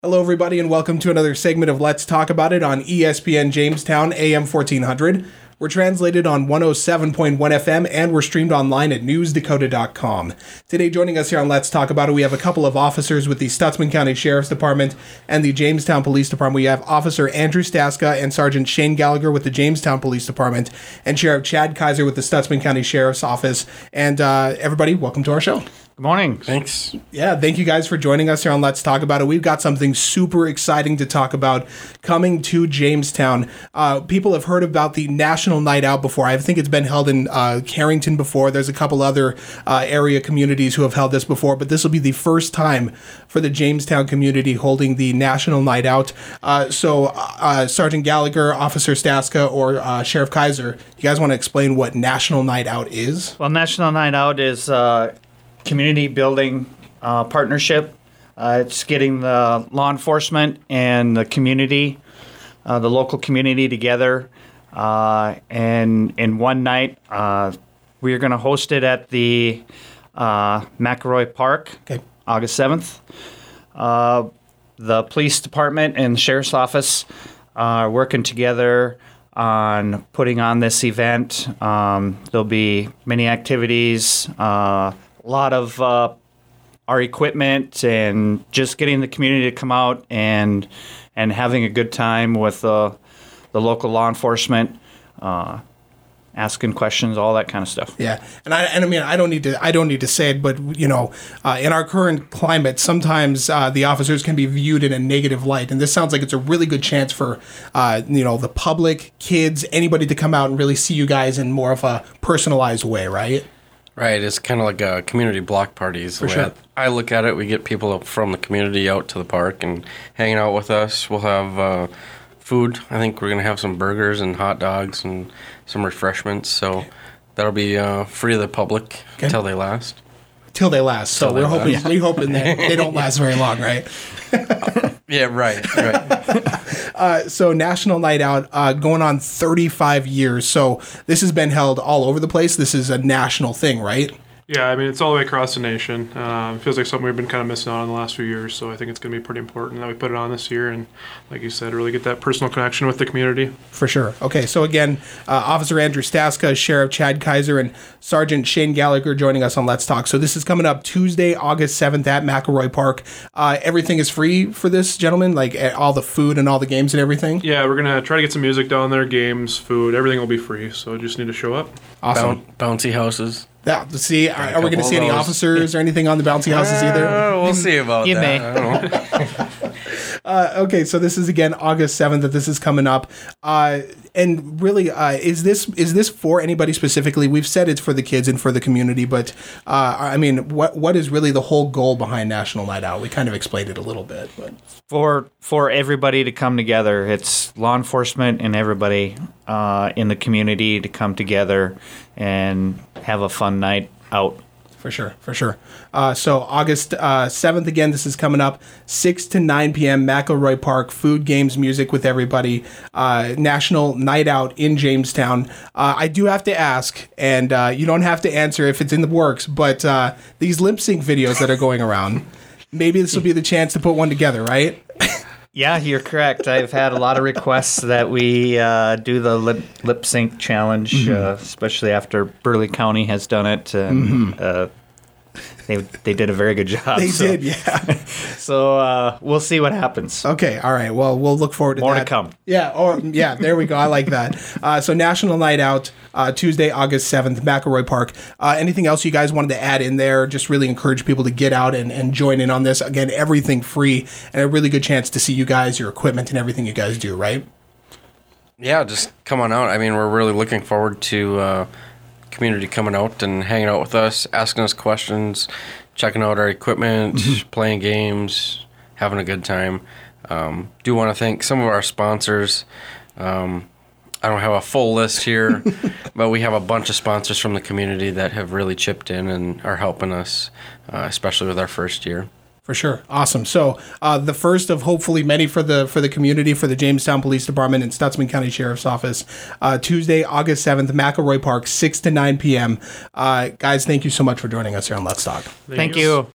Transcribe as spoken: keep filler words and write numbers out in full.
Hello, everybody, and welcome to another segment of Let's Talk About It on E S P N Jamestown, A M fourteen hundred. We're translated on one oh seven point one F M, and we're streamed online at news dakota dot com. Today, joining us here on Let's Talk About It, we have a couple of officers with the Stutsman County Sheriff's Department and the Jamestown Police Department. We have Officer Andrew Staska and Sergeant Shane Gallagher with the Jamestown Police Department, and Sheriff Chad Kaiser with the Stutsman County Sheriff's Office. And uh, everybody, welcome to our show. Good morning. Thanks. Yeah, thank you guys for joining us here on Let's Talk About It. We've got something super exciting to talk about coming to Jamestown. Uh, people have heard about the National Night Out before. I think it's been held in uh, Carrington before. There's a couple other uh, area communities who have held this before, but this will be the first time for the Jamestown community holding the National Night Out. Uh, so, uh, Sergeant Gallagher, Officer Staska, or uh, Sheriff Kaiser, you guys want to explain what National Night Out is? Well, National Night Out is uh, community building uh, partnership. Uh, it's getting the law enforcement and the community, uh, the local community together. Uh, and in one night, uh, we are going to host it at the uh, McElroy Park, Okay. August seventh. Uh, the police department and the sheriff's office are working together on putting on this event. Um, there'll be many activities, uh, a lot of uh, our equipment, and just getting the community to come out and and having a good time with uh, the local law enforcement, uh, asking questions, all that kind of stuff. Yeah, and I and I mean I don't need to I don't need to say it, but you know, uh, in our current climate, sometimes uh, the officers can be viewed in a negative light, and this sounds like it's a really good chance for uh, you know the public, kids, anybody to come out and really see you guys in more of a personalized way, right? Right, it's kind of like a community block parties. For sure. I look at it, we get people from the community out to the park and hanging out with us. We'll have uh, food. I think we're going to have some burgers and hot dogs and some refreshments. So that'll be uh, free to the public Okay. until they last. Till they last. So Till we're they hoping last. we're hoping that they don't last very long, right? Yeah, right, right. Uh, so National Night Out uh, going on thirty-five years. So this has been held all over the place. This is a national thing, right? Yeah, I mean, it's all the way across the nation. Um, it feels like something we've been kind of missing out on the last few years, so I think it's going to be pretty important that we put it on this year and, like you said, really get that personal connection with the community. For sure. Okay, so again, uh, Officer Andrew Staska, Sheriff Chad Kaiser, and Sergeant Shane Gallagher joining us on Let's Talk. So this is coming up Tuesday, August seventh at McElroy Park. Uh, everything is free for this, gentlemen? Like eh, all the food and all the games and everything? Yeah, we're going to try to get some music down there, games, food, everything will be free, so just need to show up. Awesome. Boun- bouncy houses. Yeah, see, are, are we going to couple see of any those. officers or anything on the bouncy houses either? Uh, we'll see about You that. may. I don't know. Uh, okay, so this is again August seventh that this is coming up, uh, and really, uh, is this is this for anybody specifically? We've said it's for the kids and for the community, but uh, I mean, what what is really the whole goal behind National Night Out? We kind of explained it a little bit, but For for everybody to come together, it's law enforcement and everybody uh, in the community to come together and have a fun night out. for sure, for sure. Uh, so August uh, seventh again, this is coming up, six to nine p.m. McElroy Park, food, games, music with everybody. Uh, National Night Out in Jamestown. Uh, I do have to ask, and uh, you don't have to answer if it's in the works, but uh, these lip sync videos that are going around, maybe this will be the chance to put one together, right? Yeah, you're correct. I've had a lot of requests that we uh, do the lip, lip sync challenge, Mm-hmm. uh, especially after Burleigh County has done it. And, uh, they they did a very good job. They so, did, yeah. So uh, we'll see what happens. Okay, all right. Well, we'll look forward to More that. to come. Yeah, or yeah, there we go. I like that. Uh, so National Night Out, uh, Tuesday, August seventh, McElroy Park. Uh, anything else you guys wanted to add in there? Just really encourage people to get out and, and join in on this. Again, everything free and a really good chance to see you guys, your equipment, and everything you guys do, right? Yeah, just come on out. I mean, we're really looking forward to uh, community coming out and hanging out with us, asking us questions, checking out our equipment, playing games, having a good time. Um, do want to thank some of our sponsors. Um, I don't have a full list here, but we have a bunch of sponsors from the community that have really chipped in and are helping us, uh, especially with our first year. For sure. Awesome. So uh, the first of hopefully many for the for the community, for the Jamestown Police Department and Stutsman County Sheriff's Office. Uh, Tuesday, August seventh, McElroy Park, six to nine p.m. Uh, guys, thank you so much for joining us here on Let's Talk. Thank you.